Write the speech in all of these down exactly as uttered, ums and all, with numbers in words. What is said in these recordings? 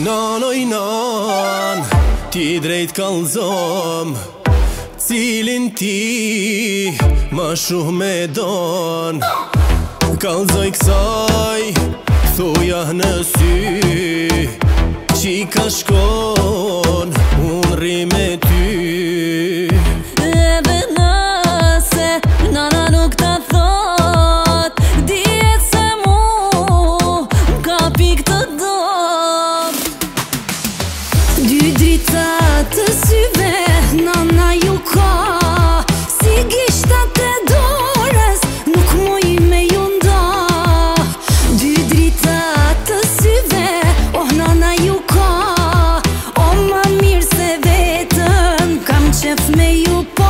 Nanoj nan, ti drejt kallzom, cilin ti ma shumë me don. Kallzoj kësaj, thuja në sy, qika shkon, unë rri me ty. Edhe nëse nana nuk ta thot, dihet se mu m'ka pik të dop. Dy drita të syve nana ju ka, si gishtat e dorës nuk muj me ju nda. Dy drita të syve, oh nana ju ka, o ma mirë se vetën kam qef me ju po.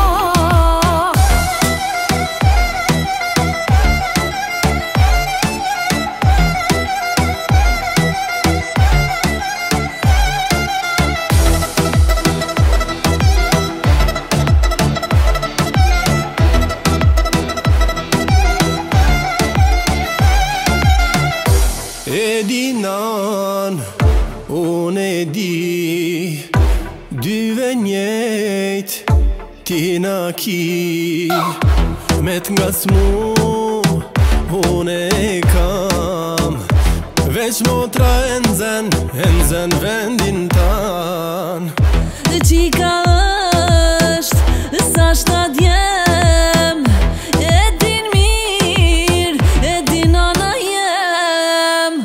E di nan, unë e di, dyve njejt, ti na ki. Me t'ngasmu, unë e kam, veç motra e nxen, e nxen vendin tan. Qika është sa shtat jem, e din mirë, e din nana jem.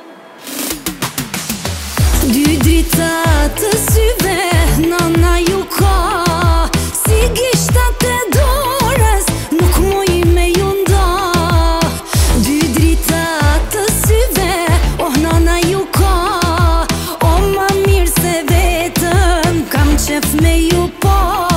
Dy drita të syve nana ju ka, si gishtat e dorës nuk muj me ju nda. Dy drita të syve, oh nana ju ka, o ma mirë se vetën kam qef me ju po.